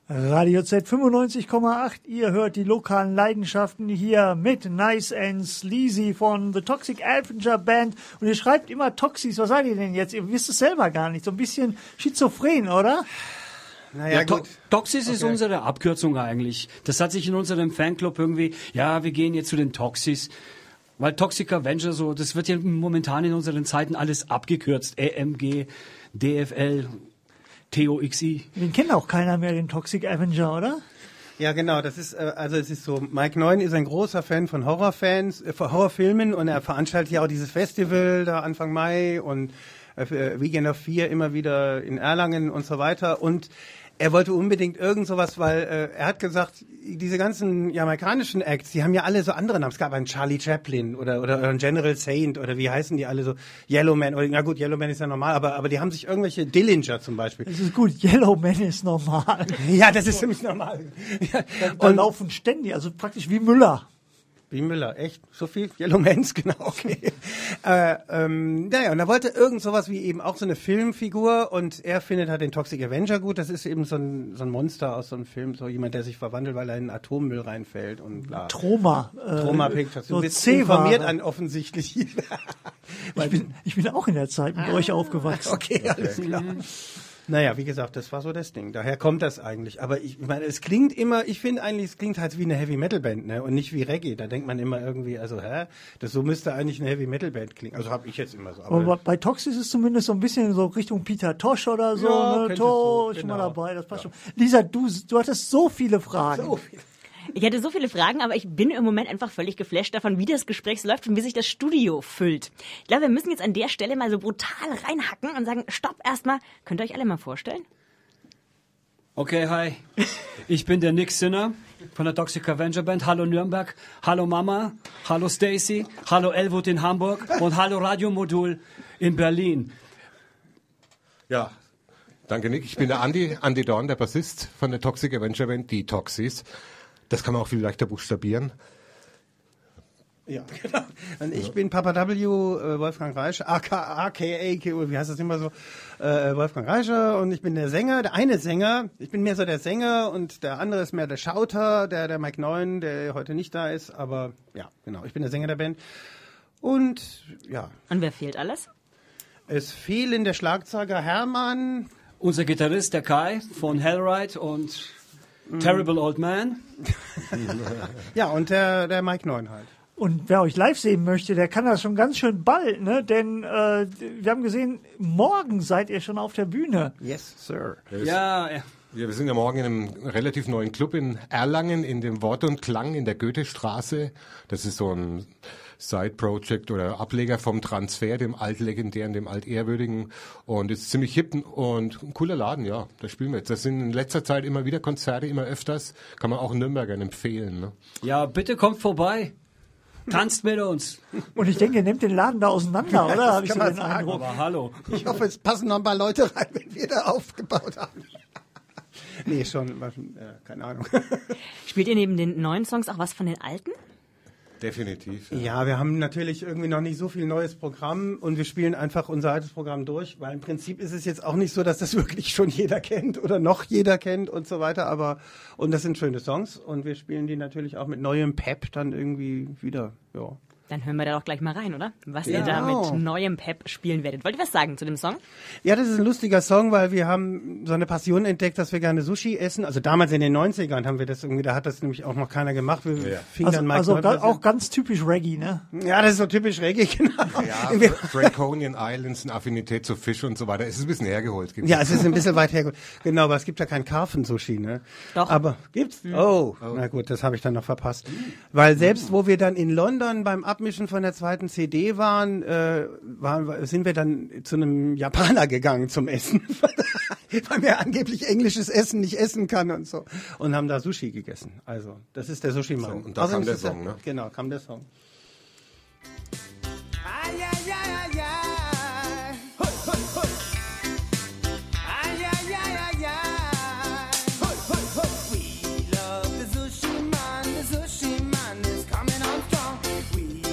Radio Z 95,8, ihr hört die lokalen Leidenschaften hier mit Nice and Sleazy von The Toxic Avenger Band. Und ihr schreibt immer Toxis, was seid ihr denn jetzt? Ihr wisst es selber gar nicht, so ein bisschen schizophren, oder? Naja, gut. Toxis ist unsere Abkürzung eigentlich. Das hat sich in unserem Fanclub irgendwie, ja, wir gehen jetzt zu den Toxis. Weil Toxic Avenger so, das wird ja momentan in unseren Zeiten alles abgekürzt. EMG, DFL, TOXI. Den kennt auch keiner mehr, den Toxic Avenger, oder? Ja, genau, das ist, also es ist so, Mike Neun ist ein großer Fan von Horrorfilmen und er veranstaltet ja auch dieses Festival da Anfang Mai und Weekend of Fear immer wieder in Erlangen und so weiter und er wollte unbedingt irgend sowas, weil er hat gesagt, diese ganzen jamaikanischen Acts, die haben ja alle so andere Namen. Es gab einen Charlie Chaplin oder einen General Saint oder wie heißen die alle so? Yellowman, oder na gut, Yellowman ist ja normal, aber die haben sich irgendwelche Dillinger zum Beispiel. Das ist gut, Yellowman ist normal. Ja, das ist ziemlich normal. Ja. Da laufen ständig, also praktisch wie Müller. Wie Müller, echt? So viel? Yellowmans, genau, okay. Naja, und er wollte irgend sowas wie eben auch so eine Filmfigur und er findet halt den Toxic Avenger gut. Das ist eben so ein Monster aus so einem Film, so jemand, der sich verwandelt, weil er in Atommüll reinfällt und bla. Troma Pictures. Du so bist informiert an offensichtlich. ich bin auch in der Zeit mit euch aufgewachsen. Okay, alles klar. Naja, wie gesagt, das war so das Ding. Daher kommt das eigentlich. Aber ich meine, es klingt immer, ich finde eigentlich, es klingt halt wie eine Heavy-Metal-Band, ne? Und nicht wie Reggae. Da denkt man immer irgendwie, also, so müsste eigentlich eine Heavy-Metal-Band klingen. Also habe ich jetzt immer so. Aber bei Toxis ist es zumindest so ein bisschen so Richtung Peter Tosh oder so, ja, ne? Tosh, genau. mal dabei, das passt schon. Lisa, du hattest so viele Fragen. So viel. Ich hatte so viele Fragen, aber ich bin im Moment einfach völlig geflasht davon, wie das Gespräch so läuft und wie sich das Studio füllt. Ich glaube, wir müssen jetzt an der Stelle mal so brutal reinhacken und sagen, stopp erstmal. Könnt ihr euch alle mal vorstellen? Okay, hi. Ich bin der Nick Sinner von der Toxic Avenger Band. Hallo Nürnberg, hallo Mama, hallo Stacy, hallo Elwood in Hamburg und hallo Radiomodul in Berlin. Ja, danke Nick. Ich bin der Andy Dorn, der Bassist von der Toxic Avenger Band, die Toxis. Das kann man auch viel leichter buchstabieren. Ja, genau. Und ich bin Papa W, Wolfgang Reischer, aka, wie heißt das immer so, Wolfgang Reischer und ich bin der Sänger, der eine Sänger, ich bin mehr so der Sänger und der andere ist mehr der Schauter, der Mike Neun, der heute nicht da ist, aber ja, genau, ich bin der Sänger der Band und ja. Und wer fehlt alles? Es fehlen der Schlagzeuger Hermann. Unser Gitarrist, der Kai von Hellride und Terrible Old Man. Ja, und der Mike Neun halt. Und wer euch live sehen möchte, der kann das schon ganz schön bald, ne? Denn wir haben gesehen, morgen seid ihr schon auf der Bühne. Yes, sir. Ja. Wir sind ja morgen in einem relativ neuen Club in Erlangen, in dem Wort und Klang in der Goethestraße. Das ist so ein Side-Project oder Ableger vom Transfer, dem altlegendären, dem altehrwürdigen. Und ist ziemlich hip und ein cooler Laden, ja. Da spielen wir jetzt. Das sind in letzter Zeit immer wieder Konzerte, immer öfters. Kann man auch Nürnbergern empfehlen, ne? Ja, bitte kommt vorbei. Tanzt mit uns. Und ich denke, ihr nehmt den Laden da auseinander, oder? das Habe ich kann so man den sagen. Eindruck. Aber hallo. Ich hoffe, es passen noch ein paar Leute rein, wenn wir da aufgebaut haben. Nee, schon, keine Ahnung. Spielt ihr neben den neuen Songs auch was von den alten? Definitiv. Ja, wir haben natürlich irgendwie noch nicht so viel neues Programm und wir spielen einfach unser altes Programm durch, weil im Prinzip ist es jetzt auch nicht so, dass das wirklich schon jeder kennt oder noch jeder kennt und so weiter, und das sind schöne Songs und wir spielen die natürlich auch mit neuem Pep dann irgendwie wieder, ja. Dann hören wir da doch gleich mal rein, oder? Was ihr da mit neuem Pep spielen werdet. Wollt ihr was sagen zu dem Song? Ja, das ist ein lustiger Song, weil wir haben so eine Passion entdeckt, dass wir gerne Sushi essen. Also damals in den 90ern haben wir das irgendwie, da hat das nämlich auch noch keiner gemacht. Wir fingen dann mal auch ganz typisch Reggae, ne? Ja, das ist so typisch Reggae, genau. Ja, Draconian Islands, eine Affinität zu Fisch und so weiter. Es ist ein bisschen hergeholt. Ja, es ist ein bisschen weit hergeholt. Genau, aber es gibt ja kein Karpfen-Sushi, ne? Doch. Aber gibt's? Oh, na gut, das habe ich dann noch verpasst. Weil selbst wo wir dann in London beim Abmischen von der zweiten CD waren, sind wir dann zu einem Japaner gegangen zum Essen, weil wir angeblich englisches Essen nicht essen kann und so. Und haben da Sushi gegessen. Also, das ist der Sushi-Mann. So, und da kam der Song, ne? Genau, kam der Song.